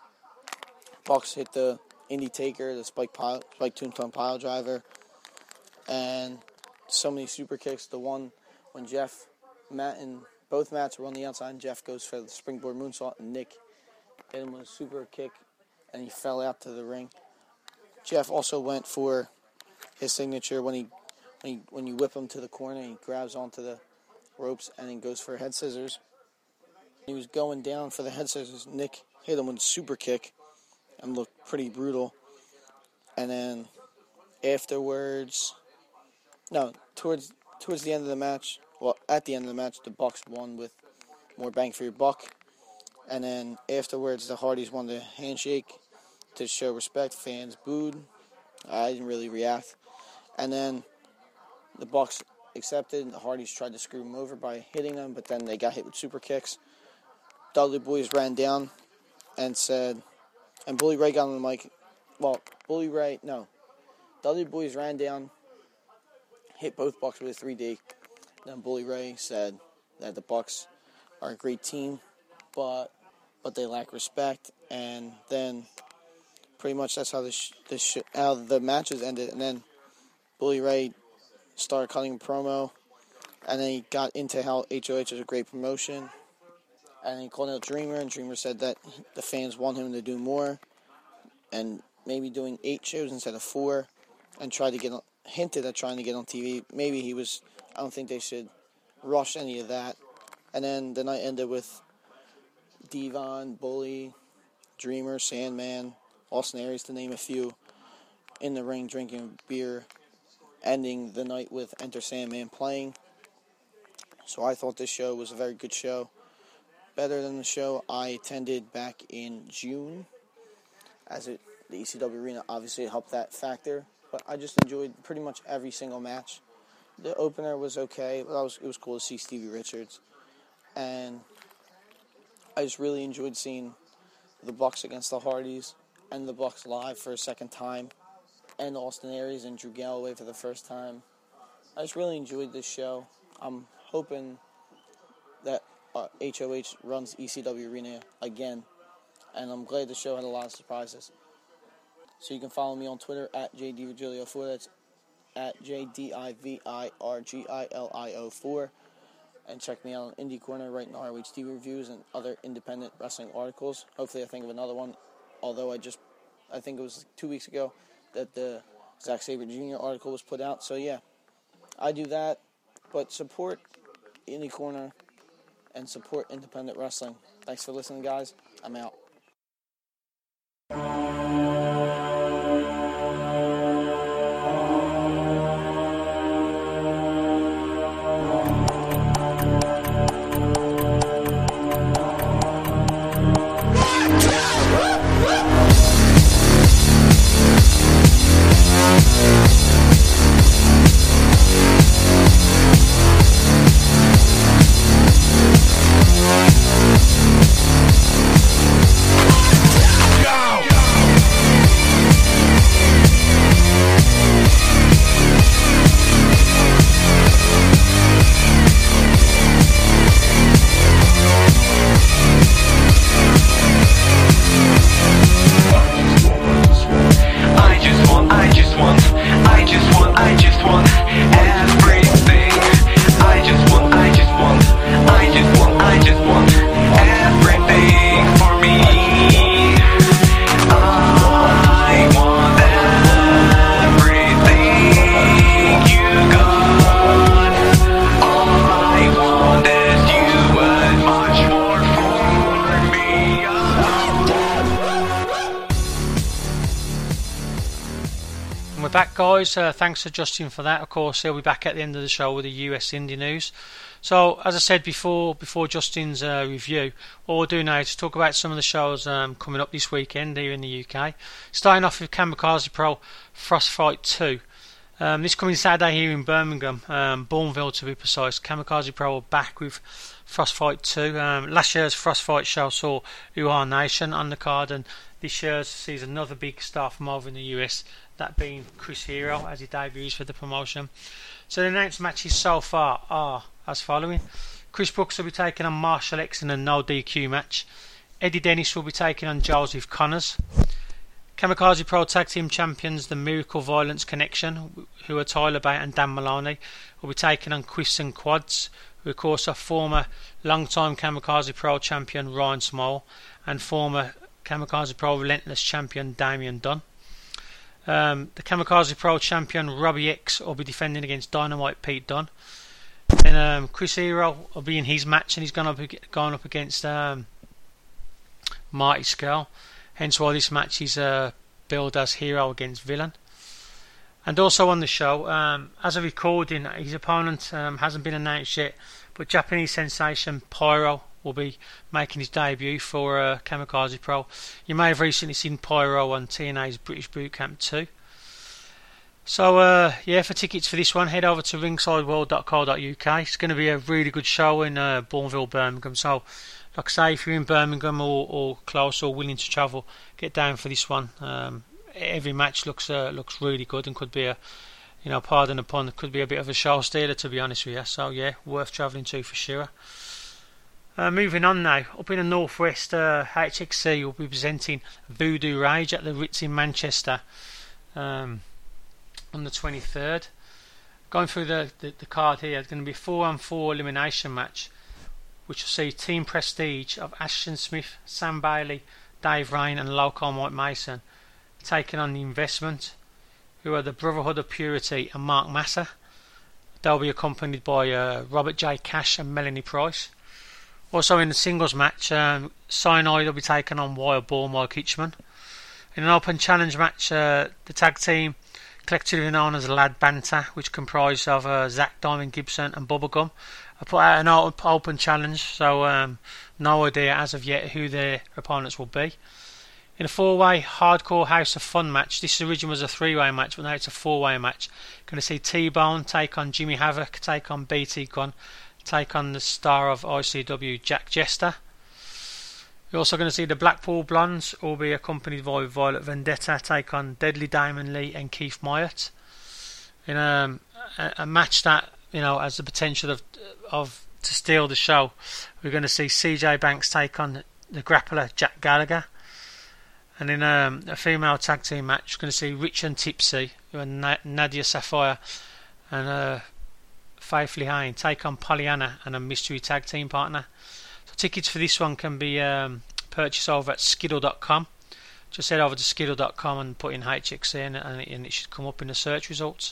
Bucks hit the Indie Taker, the Spike pile, Spike Tombstone pile driver, and so many super kicks. The one when Jeff, Matt, and both Matts were on the outside, and Jeff goes for the springboard moonsault, and Nick hit him with a super kick, and he fell out to the ring. Jeff also went for his signature when he when, he, when you whip him to the corner, he grabs onto the ropes and then goes for head scissors. He was going down for the head scissors. Nick hit him with a super kick and looked pretty brutal. And then afterwards, no, towards towards the end of the match, well, at the end of the match, the Bucks won with more bang for your buck. And then afterwards, the Hardys won the handshake to show respect. Fans booed. I didn't really react. And then the Bucks accepted. The Hardys tried to screw them over by hitting them, but then they got hit with super kicks. Dudley Boys ran down and said, and Bully Ray got on the mic. Well, Bully Ray, no. Dudley Boys ran down, hit both Bucks with a three D. Then Bully Ray said that the Bucks are a great team, but but they lack respect. And then pretty much that's how the sh- the sh- how the matches ended. And then Bully Ray started cutting a promo, and then he got into how H O H is a great promotion. And he called out Dreamer, and Dreamer said that the fans want him to do more, and maybe doing eight shows instead of four, and tried to get on, hinted at trying to get on T V. Maybe he was. I don't think they should rush any of that. And then the night ended with Devon, Bully, Dreamer, Sandman, Austin Aries, to name a few, in the ring drinking beer, ending the night with Enter Sandman playing. So I thought this show was a very good show. Better than the show I attended back in June. As it, the E C W Arena obviously helped that factor. But I just enjoyed pretty much every single match. The opener was okay, but was, it was cool to see Stevie Richards. And I just really enjoyed seeing the Bucks against the Hardys and the Bucks live for a second time, and Austin Aries and Drew Galloway for the first time. I just really enjoyed this show. I'm hoping that uh, H O H runs E C W Arena again, and I'm glad the show had a lot of surprises. So you can follow me on Twitter at J D Virgilio four. That's at J D I V I R G I L I O four. And check me out on Indie Corner, writing R O H T V reviews and other independent wrestling articles. Hopefully I think of another one, although I just, I think it was two weeks ago that the Zack Sabre Junior article was put out. So yeah, I do that, but support Indie Corner and support independent wrestling. Thanks for listening, guys. I'm out. Back, guys. Uh, thanks to Justin for that. Of course, he'll be back at the end of the show with the U S Indie news. So, as I said before, before Justin's uh, review, what we'll do now is talk about some of the shows um, coming up this weekend here in the U K. Starting off with Kamikaze Pro Frostfight two. Um, this coming Saturday here in Birmingham, um, Bourneville to be precise. Kamikaze Pro are back with Frostfight two. Um, last year's Frostfight show saw U R Nation on the card, and this year's sees another big star from over in the U S, that being Chris Hero as he debuts for the promotion. So the announced matches so far are as following. Chris Brooks will be taking on Marshall X in a no D Q match. Eddie Dennis will be taking on Joseph Connors. Kamikaze Pro Tag Team Champions, the Miracle Violence Connection, who are Tyler Bate and Dan Maloney, will be taking on Quists and Quads, who of course are former long-time Kamikaze Pro champion Ryan Small and former Kamikaze Pro Relentless champion Damian Dunn. Um, the Kamikaze Pro champion Robbie X will be defending against Dynamite Pete Dunne. Then um, Chris Hero will be in his match, and he's going up, going up against um, Marty Scurll. Hence why this match is uh, billed as hero against villain. And also on the show, um, as a recording, his opponent um, hasn't been announced yet, but Japanese sensation Pyro will be making his debut for uh, Kamikaze Pro. You may have recently seen Pyro on T N A's British Boot Camp two. So uh, yeah, for tickets for this one, head over to ringside world dot co dot U K. It's going to be a really good show in uh, Bourneville, Birmingham. So like I say, if you're in Birmingham or, or close or willing to travel, get down for this one. Um, every match looks uh, looks really good and could be a, you know, pardon the pun, could be a bit of a show stealer, to be honest with you. So yeah, worth travelling to for sure. Uh, moving on now, up in the northwest, uh, H X C will be presenting Voodoo Rage at the Ritz in Manchester um, on the twenty-third. Going through the, the, the card here, there's going to be a four on four elimination match, which will see Team Prestige of Ashton Smith, Sam Bailey, Dave Rain and Loco Mike Mason taking on the Investment, who are the Brotherhood of Purity and Mark Massa. They'll be accompanied by uh, Robert J. Cash and Melanie Price. Also in the singles match, um, Cyanide will be taking on Wild Boar and Mike Hitchman. In an open challenge match, uh, the tag team collectively known as Lad Banter, which comprised of uh, Zach Diamond Gibson and Bubblegum, I put out an open challenge, so um, no idea as of yet who their opponents will be. In a four-way Hardcore House of Fun match, this originally was a three-way match, but now it's a four-way match. Going to see T-Bone take on Jimmy Havoc, take on B T Gunn, take on the star of I C W, Jack Jester. You're also going to see the Blackpool Blondes, will be accompanied by Violet Vendetta, take on Deadly Damon Lee and Keith Myatt. In a, a, a match that, you know, has the potential of of to steal the show, we're going to see C J Banks take on the grappler Jack Gallagher. And in um, a female tag team match, we're going to see Rich and Tipsy, who are Na- Nadia Sapphire and uh, Faith Lee Hain, take on Pollyanna and a mystery tag team partner. So tickets for this one can be um, purchased over at skiddle dot com. Just head over to skiddle dot com and put in H X C in, and it, and it should come up in the search results.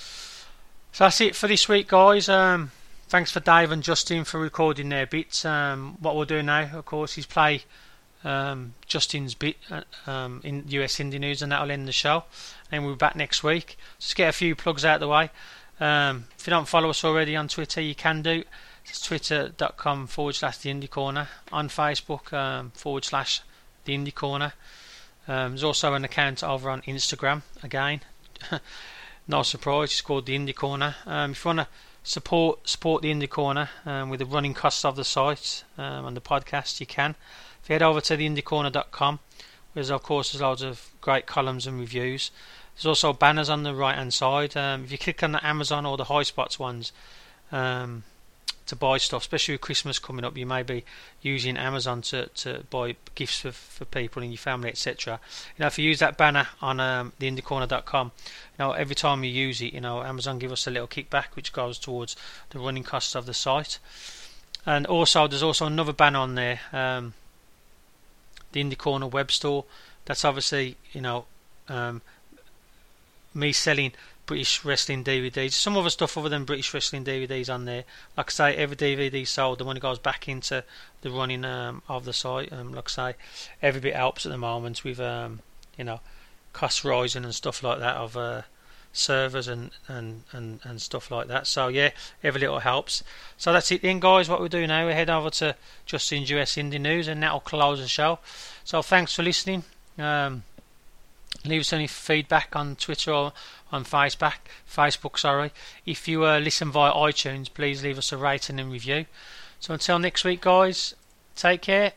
So that's it for this week, guys. Um, thanks for Dave and Justin for recording their bits. Um, what we'll do now, of course, is play um, Justin's bit uh, um, in U S Indie News, and that'll end the show. And we'll be back next week. Just get a few plugs out of the way. Um, if you don't follow us already on Twitter, you can do. It's twitter.com forward slash the Indie Corner. On Facebook, um, forward slash the Indie Corner. Um, there's also an account over on Instagram again. No surprise, it's called the Indie Corner. Um, if you want to support support the Indie Corner um, with the running costs of the site um, and the podcast, you can. If you head over to the indie corner dot com, there's of course there's loads of great columns and reviews. There's also banners on the right hand side. Um, if you click on the Amazon or the High Spots ones um, to buy stuff, especially with Christmas coming up, you may be using Amazon to, to buy gifts for, for people in your family, et cetera. You know, if you use that banner on um, the indie corner dot com, you know, every time you use it, you know, Amazon give us a little kickback which goes towards the running costs of the site. And also, there's also another banner on there, um, the Indie Corner web store. That's obviously, you know, um, me selling British Wrestling D V Ds. Some other stuff other than British Wrestling D V Ds on there. Like I say, every D V D sold, the money goes back into the running um, of the site. Um, like I say, every bit helps at the moment with, um, you know, costs rising and stuff like that of uh, servers and, and, and, and stuff like that. So yeah, every little helps. So that's it then, guys. What we do now, we head over to Justin's U S Indie News, and that'll close the show. So thanks for listening. Um, leave us any feedback on Twitter or on Facebook. Facebook, sorry. If you uh, listen via iTunes, please leave us a rating and review. So until next week, guys, take care.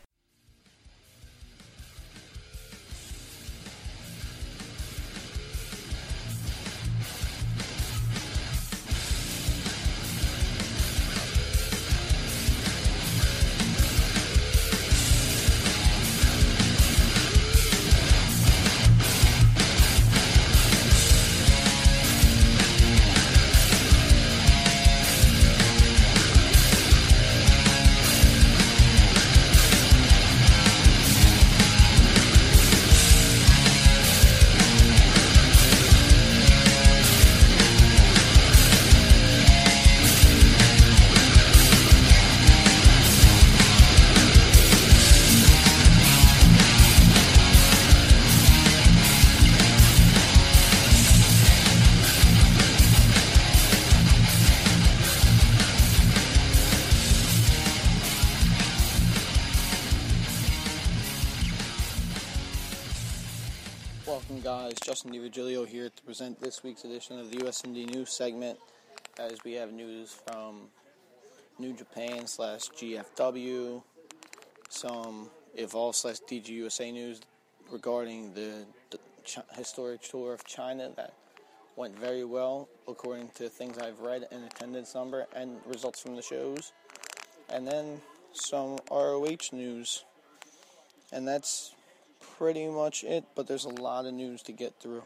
Welcome, guys. Justin DiVigilio here to present this week's edition of the U S Indie News segment, as we have news from New Japan slash G F W, some Evolve slash D G U S A news regarding the, the Ch- historic tour of China that went very well, according to things I've read, and attendance number and results from the shows, and then some R O H news, and that's pretty much it, but there's a lot of news to get through.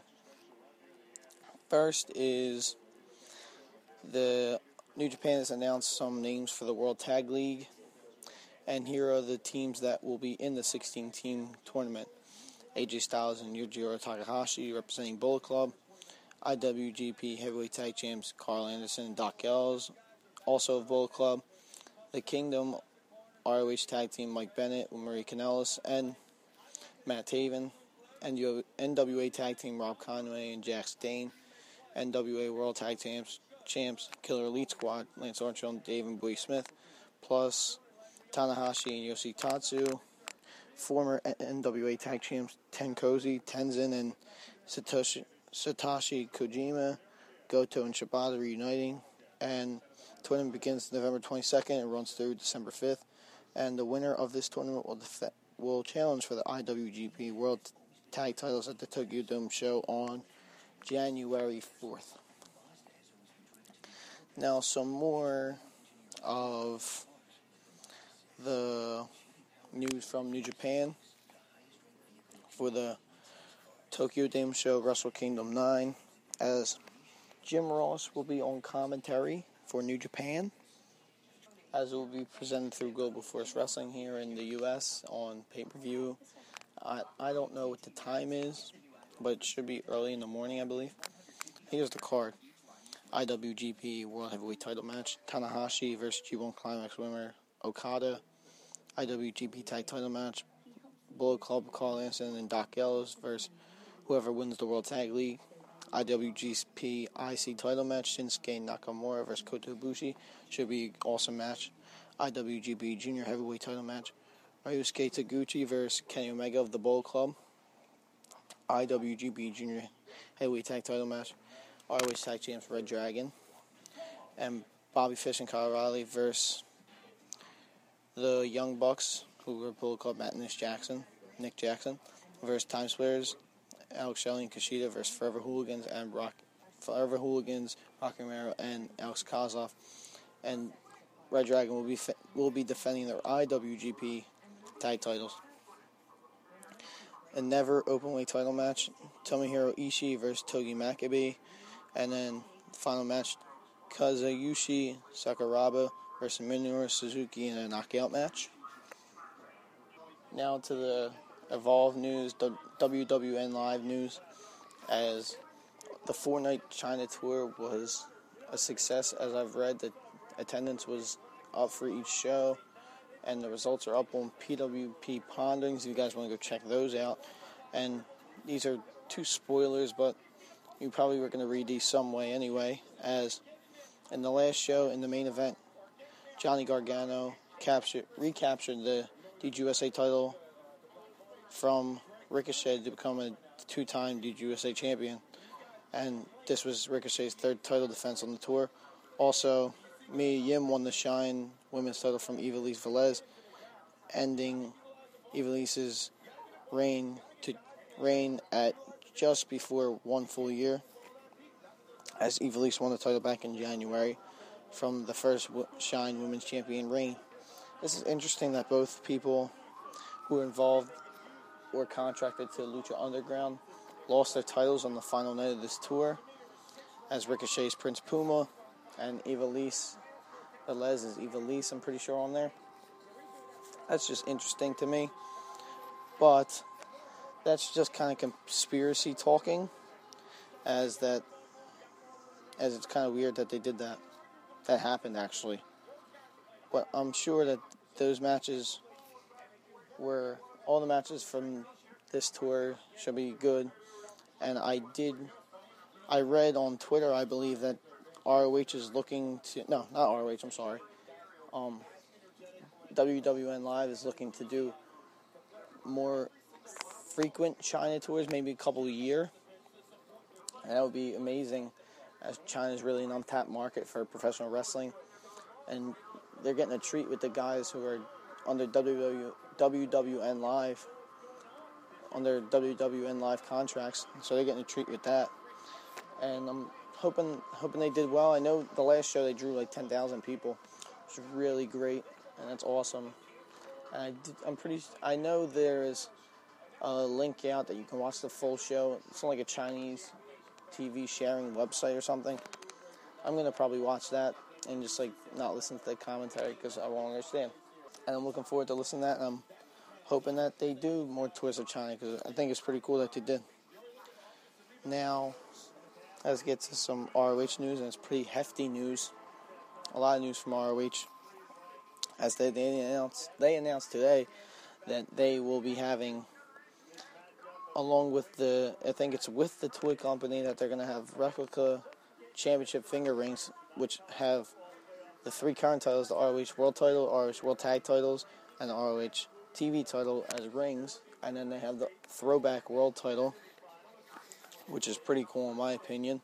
First is the New Japan has announced some names for the World Tag League, and here are the teams that will be in the sixteen-team tournament. A J Styles and Yujiro Takahashi representing Bullet Club. I W G P Heavyweight Tag Champs Carl Anderson and Doc Gallows, also of Bullet Club. The Kingdom R O H Tag Team Mike Bennett with Marie Kanellis and Matt Taven. N W A Tag Team Rob Conway and Jack Stain. N W A World Tag Champs Champs Killer Elite Squad Lance Armstrong and Dave and Bowie Smith, plus Tanahashi and Yoshitatsu. Former N W A Tag Champs Ten Cozy, Tenzin and Satoshi, Satoshi Kojima, Goto and Shibata reuniting, and the tournament begins November twenty-second and runs through December fifth, and the winner of this tournament will def- will challenge for the I W G P World Tag Titles at the Tokyo Dome show on January fourth. Now, some more of the news from New Japan for the Tokyo Dome show Wrestle Kingdom nine, as Jim Ross will be on commentary for New Japan, as it will be presented through Global Force Wrestling here in the U S on pay-per-view. I, I don't know what the time is, but it should be early in the morning, I believe. Here's the card. I W G P World Heavyweight Title match, Tanahashi versus G one Climax winner Okada. I W G P Tag Title match, Bullet Club Carl Anderson and Doc Gallows versus whoever wins the World Tag League. I W G P I C title match, Shinsuke Nakamura versus Kota Ibushi. Should be an awesome match. I W G P Junior Heavyweight title match, Ryusuke Taguchi versus Kenny Omega of the Bullet Club. I W G P Junior Heavyweight Tag title match, R O H Tag Champs Red Dragon. And Bobby Fish and Kyle O'Reilly versus the Young Bucks, who were Bullet Club, Matt and Nick Jackson, Nick Jackson, versus Time Splitters, Alex Shelley and Kushida versus Forever Hooligans and Rock, Forever Hooligans, Rocky Romero and Alex Kozoff, and Red Dragon will be fe- will be defending their I W G P tag titles. A never openweight title match, Tomohiro Ishii versus Togi Makabe, and then final match, Kazuyushi Sakuraba versus Minoru Suzuki in a knockout match. Now to the Evolve news, the W W N Live news, as the four-night China tour was a success. As I've read, the attendance was up for each show, and the results are up on P W P Pondings if you guys want to go check those out. And these are two spoilers, but you probably were going to read these some way anyway, as in the last show, in the main event, Johnny Gargano captured, recaptured the D G U S A title from Ricochet to become a two-time D G U S A champion, and this was Ricochet's third title defense on the tour. Also, Mia Yim won the Shine women's title from Ivelisse Velez, ending Ivelisse's reign to reign at just before one full year, as Ivelisse won the title back in January from the first Shine women's champion reign. This is interesting that both people who were involved or contracted to Lucha Underground lost their titles on the final night of this tour, as Ricochet's Prince Puma and Ivelisse Velez is Ivelisse, I'm pretty sure, on there. That's just interesting to me, but that's just kind of conspiracy talking, as that as it's kind of weird that they did that. That happened, actually. But I'm sure that those matches were, all the matches from this tour should be good. And I did, I read on Twitter, I believe, that R O H is looking to, no, not R O H, I'm sorry. Um, W W N Live is looking to do more frequent China tours, maybe a couple a year. And that would be amazing, as China is really an untapped market for professional wrestling. And they're getting a treat with the guys who are under W W N Live, under W W N Live contracts. So they're getting a treat with that. And I'm hoping hoping they did well. I know the last show they drew like ten thousand people, which is really great, and that's awesome. And I did, I'm pretty. I know there is a link out that you can watch the full show. It's like a Chinese T V sharing website or something. I'm gonna probably watch that and just like not listen to the commentary because I won't understand. And I'm looking forward to listening to that. And I'm hoping that they do more tours of China because I think it's pretty cool that they did. Now, let's get to some R O H news, and it's pretty hefty news. A lot of news from R O H. As they, they announced, they announced today that they will be having, along with the, I think it's with the toy company, that they're going to have replica championship finger rings, which have the three current titles, the R O H World title, R O H World Tag titles, and the R O H T V title as rings. And then they have the throwback World title, which is pretty cool in my opinion.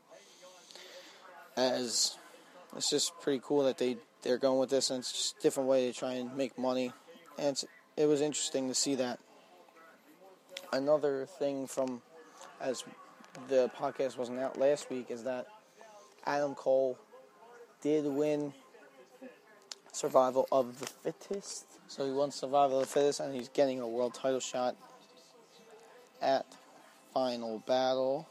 As it's just pretty cool that they, they're going with this, and it's just a different way to try and make money. And it's, it was interesting to see that. Another thing from, as the podcast wasn't out last week, is that Adam Cole did win Survival of the Fittest. So he won Survival of the Fittest, and he's getting a world title shot at Final Battle.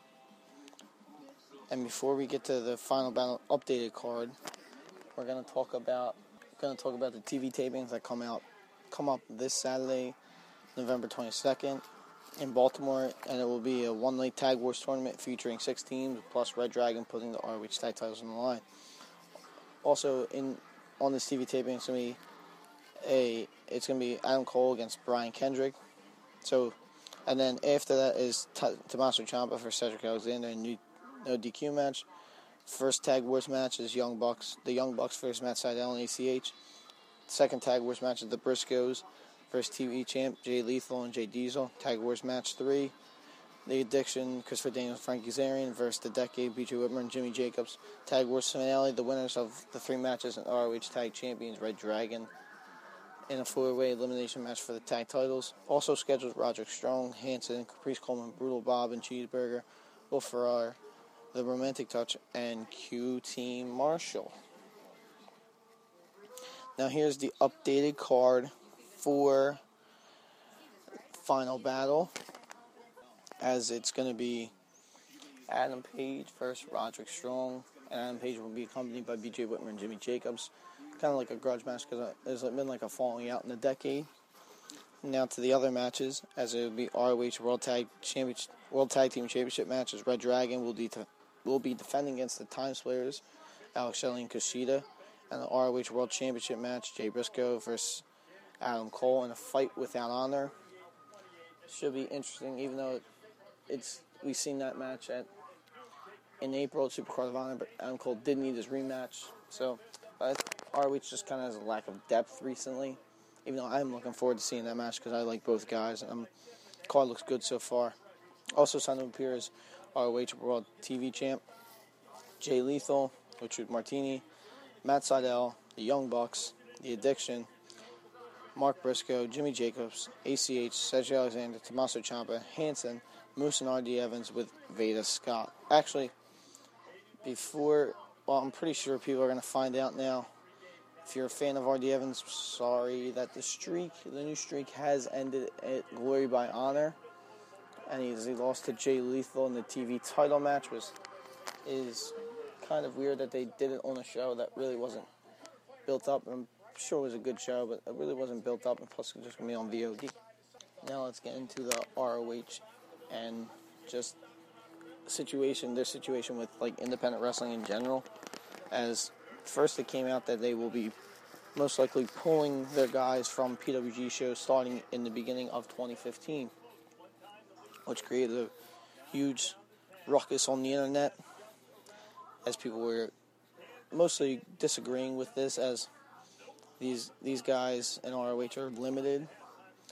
And before we get to the Final Battle updated card, we're gonna talk about gonna talk about the T V tapings that come out come up this Saturday, November twenty-second, in Baltimore, and it will be a one-night Tag Wars tournament featuring six teams plus Red Dragon putting the R O H tag titles on the line. Also, in on this T V taping, it's gonna be a it's gonna be Adam Cole against Brian Kendrick. So, and then after that is T- Tommaso Ciampa for Cedric Alexander in new no D Q match. First Tag Wars match is Young Bucks. The Young Bucks first match, Seidel and A C H. Second Tag Wars match is the Briscoes. First T V champ, Jay Lethal and Jay Diesel. Tag Wars match three. The Addiction, Christopher Daniels, Frankie Kazarian versus The Decade, B J Whitmer and Jimmy Jacobs. Tag Wars finale, the winners of the three matches and R O H Tag Champions, Red Dragon, in a four-way elimination match for the tag titles. Also scheduled Roderick Strong, Hanson, Caprice Coleman, Brutal Bob and Cheeseburger, Will Ferrar, The Romantic Touch, and Q T Marshall. Now here's the updated card for Final Battle, as it's going to be Adam Page versus Roderick Strong, and Adam Page will be accompanied by B J Whitmer and Jimmy Jacobs. Kind of like a grudge match because there's been like a falling out in the decade. Now to the other matches, as it will be R O H World Tag Championship, World Tag Team Championship matches. Red Dragon will be to, will be defending against the Time Splitters, Alex Shelley and Kushida, and the R O H World Championship match, Jay Briscoe versus Adam Cole in a fight without honor. Should be interesting, even though it's we've seen that match at in April at Supercard of Honor, but Adam Cole did need his rematch. So uh, R O H just kind of has a lack of depth recently, even though I'm looking forward to seeing that match because I like both guys, and um, the card looks good so far. Also signed to appear as R O H World T V Champ, Jay Lethal, Richard Martini, Matt Sydal, the Young Bucks, The Addiction, Mark Briscoe, Jimmy Jacobs, A C H, Cedric Alexander, Tommaso Ciampa, Hanson, Moose and R D Evans with Veda Scott. Actually, before, well, I'm pretty sure people are going to find out now. If you're a fan of R D Evans, sorry that the streak, the new streak has ended at Glory by Honor. And he's, he lost to Jay Lethal in the T V title match, which is kind of weird that they did it on a show that really wasn't built up. I'm sure it was a good show, but it really wasn't built up, and plus it's just going to be on V O D. Now let's get into the R O H and just situation, their situation with like independent wrestling in general. As first it came out that they will be most likely pulling their guys from P W G shows starting in the beginning of twenty fifteen, which created a huge ruckus on the internet as people were mostly disagreeing with this, as these these guys in R O H are limited,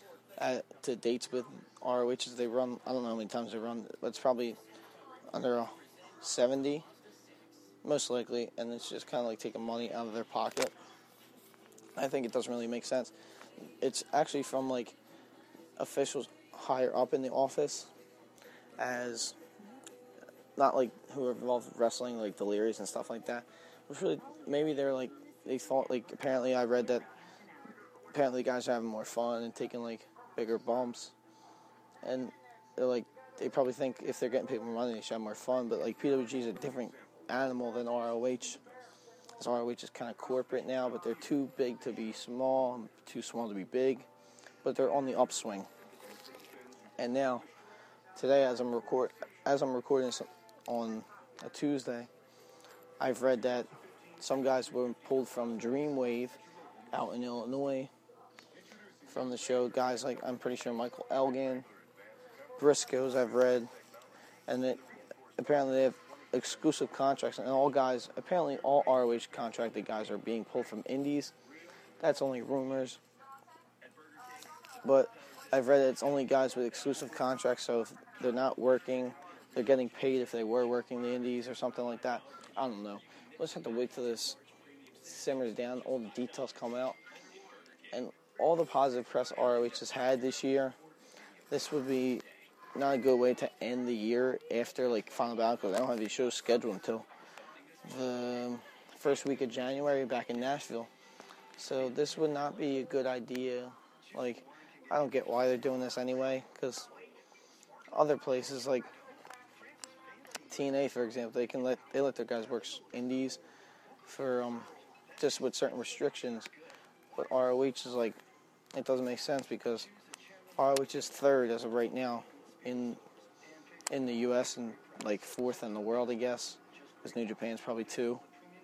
at, to dates with R O H. They run, I don't know how many times they run, but it's probably under seventy, most likely, and it's just kind of like taking money out of their pocket. I think it doesn't really make sense. It's actually from like officials higher up in the office, as not like who are involved with wrestling, like Delirious and stuff like that. Which really, maybe they're like, they thought like, apparently I read that apparently guys are having more fun and taking like bigger bumps, and they're like, they probably think if they're getting paid more money they should have more fun, but like P W G is a different animal than R O H. Because R O H is kind of corporate now, but they're too big to be small, too small to be big, but they're on the upswing. And now, today as I'm record as I'm recording this on a Tuesday, I've read that some guys were pulled from Dreamwave out in Illinois from the show. Guys like, I'm pretty sure Michael Elgin, Briscoes I've read, and that apparently they have exclusive contracts, and all guys, apparently all R O H contracted guys are being pulled from indies. That's only rumors. But I've read that it's only guys with exclusive contracts, so if they're not working, they're getting paid if they were working the indies or something like that. I don't know. We'll just have to wait till this simmers down, all the details come out. And all the positive press R O H has had this year, this would be not a good way to end the year after like Final Battle, because I don't have these shows scheduled until the first week of January back in Nashville. So this would not be a good idea. Like, I don't get why they're doing this anyway, because other places like T N A, for example, they can let they let their guys work indies for um just with certain restrictions. But R O H is like, it doesn't make sense because R O H is third as of right now in in the U S and like fourth in the world, I guess, because New Japan's probably two.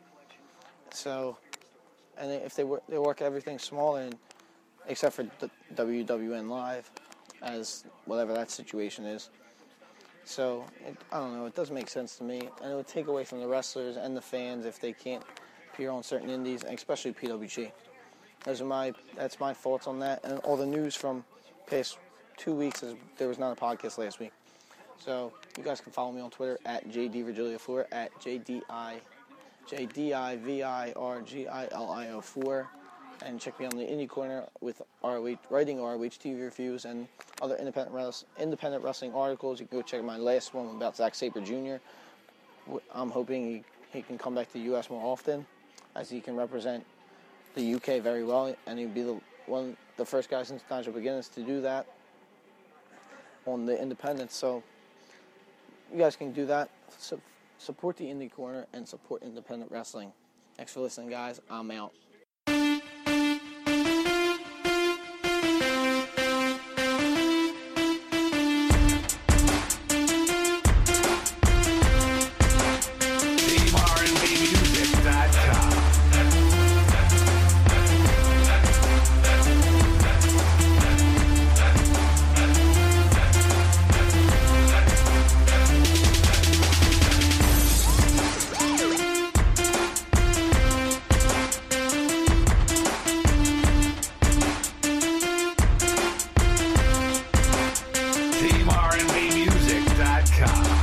So, and if they work, they work everything smaller, and except for the W W N Live, as whatever that situation is. So, it, I don't know, it doesn't make sense to me, and it would take away from the wrestlers and the fans if they can't appear on certain indies, and especially P W G. Those are my, that's my thoughts on that, and all the news from past two weeks is there was not a podcast last week. So, you guys can follow me on Twitter at J D Virgilio four, at J D I, J D I V I R G I L I O four. And check me on the Indie Corner with R O H, writing R O H T V reviews and other independent res, independent wrestling articles. You can go check my last one about Zack Sabre Junior I'm hoping he, he can come back to the U S more often, as he can represent the U K very well, and he'd be the one, the first guy since Nigel McGuinness to do that on the independents. So you guys can do that. So support the Indie Corner and support independent wrestling. Thanks for listening, guys. I'm out. Team R and B Music dot com.